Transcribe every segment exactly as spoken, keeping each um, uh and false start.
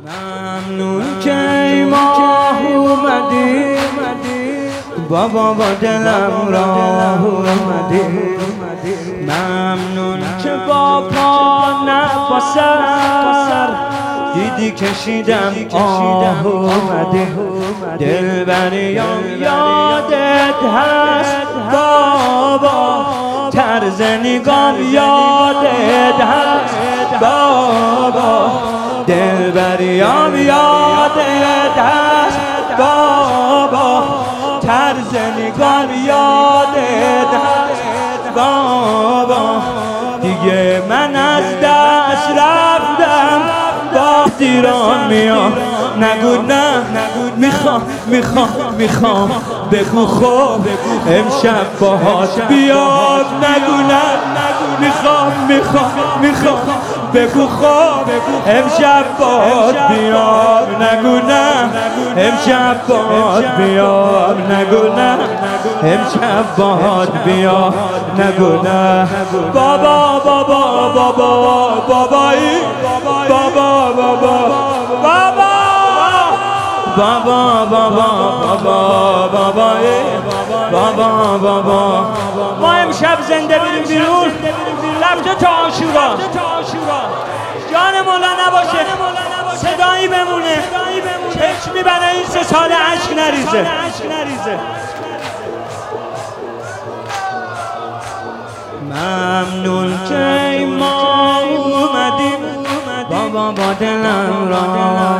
ممنون که ای ماه اومدی بابا با دلم راه اومدی. ممنون که با پا نه با سر دیدی کشیدم آه اومدی. دلبریام یادت هست بابا، طرز نگام یادت هست بابا، دلبریام یادت هست بابا، طرز نگام یادت هست بابا. دیگه من از دست رفتم با دیران میام، نگو نه میخوام میخوام میخوام بگو خوب امشب باهات بیام، نگو نه میخوام میخوام میخوام بگو خوب امشب باهات بیام، نگو نه امشب باهات بیام، نگو نه امشب باهات بیام، نگو نه. بابا بابا بابا بابایی بابا بابا بابا بابا بابا بابا بابایی بابا بابا. ما امشب زنده بریم بیرون، رفته تا عاشورا. جان مولا نباشه، صدایی بمونه، چشم میبره این سه سال عشق نریزه. ممنون که ای ما اومدیم بابا با دلم راه.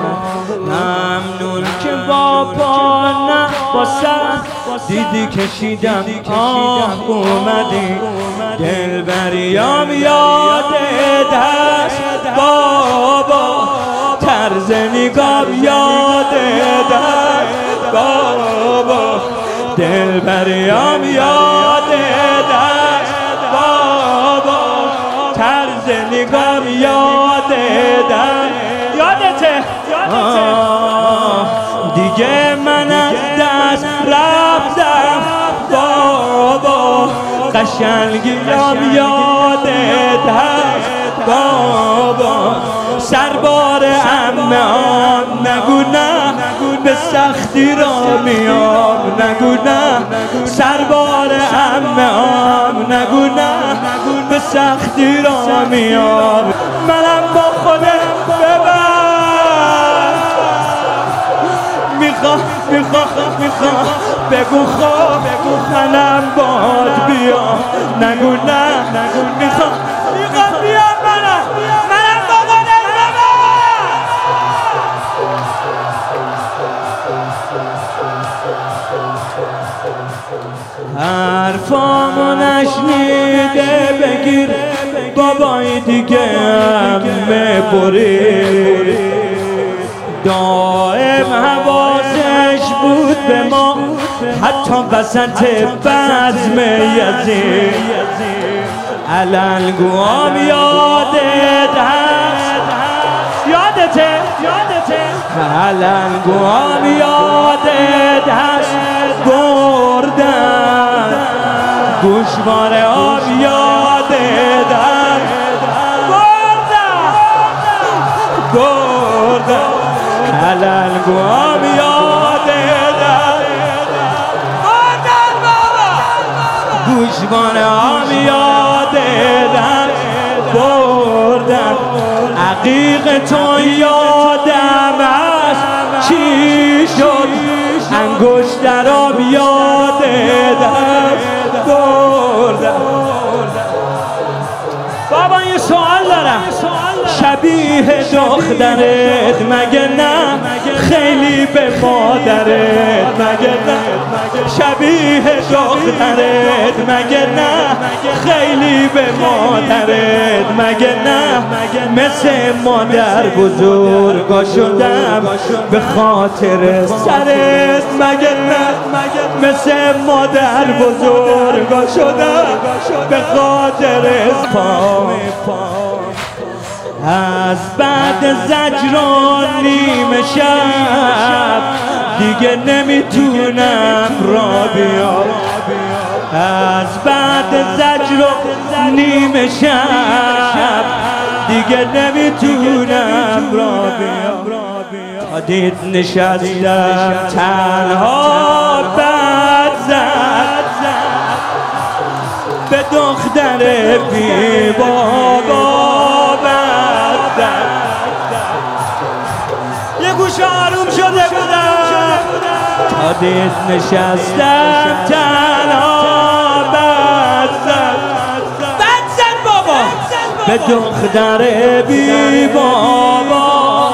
ممنون که با پا نه با سر دیدی کشیدم آه اومدی. دلبریام یادت هست بابا، طرز نگام یادت هست بابا، دلبریام یادت هست بابا، طرز نگام یادت هست. یادته دیگه من از دست رفتم بابا، قشنگیام یادت هست بابا، سربار عمه آن نگو نه به سختی را میام، نگو نه سربار عمه آن نگو نه به سختی را میام. منم با خودم ببر میخوام میخوام میخوام بگو خواب منم باد بیام، نگو نه میخوام میخوام بیام منم منم با خودم ببر. حرفامو نشنیده بگیر بابای دیگه همه بری، دائم حواسش بود به ما حتی وسط بزم یزید. علنگوام یادت هست یادته علنگوام یادت هست بردن گوشوار آب یادت هست بردن بردن علنگوام یادت هست بردن بابا گوشوار آب یادت هست بردن. عقیق تو یادم هست چی شد انگشت در آب یادت هست بردن. بابا یه سوال دارم، شبیه دخترت مگه نه خیلی به مادرت مگه نه، شبیه دخترت مگه نه خیلی به مادرت مگه نه، مثل مادر بزرگا شدم به خاطر سرت مگه نه، مثل مادر بزرگا شدم به خاطر پا. از بعد زجران نیمه شب دیگه نمیتونم را بیام، از بعد زجران نیمه شب دیگه نمیتونم را بیام تا دید نشستم تنها بد زد به دختر بی بابا بد زد یه گوش آروم شده بودم تا دید نشستم تنها بد زد بد زد بابا به دختر بی بابا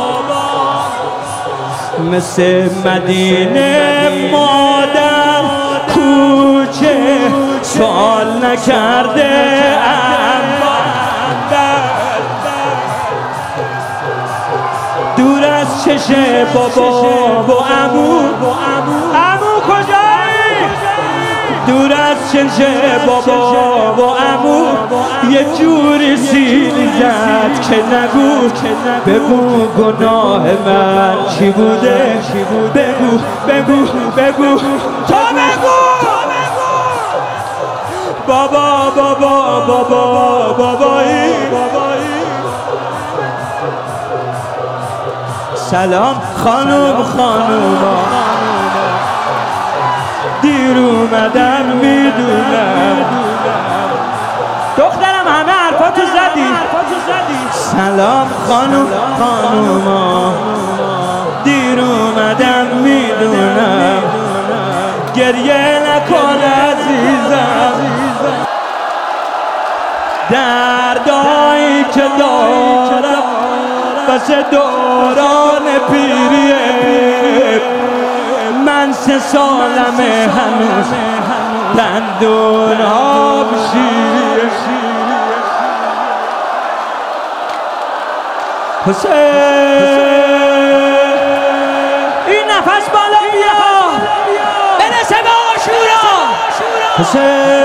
مثل مدینه مادر کوچه سوال نکرده اما دور از چشه بابا و عمو عمو کجایی؟ دور از چشه بابا و عمو یه جوری سیلی زد که نگو بگو گناه من چی بوده بگو بگو بگو تو بگو بابا بابا بابا بابایی سلام خانوم خانوما دیر اومدم میدونم دخترم همه حرفاتو زدی سلام خانوم خانوما دیر اومدم میدونم گریه نکن عزیزم دردایی که دارم واسه دوران پیریه من سه سالمه هنوز دندون آب شیریه حسین این نفس بالا بیا برسه به عاشورا حسین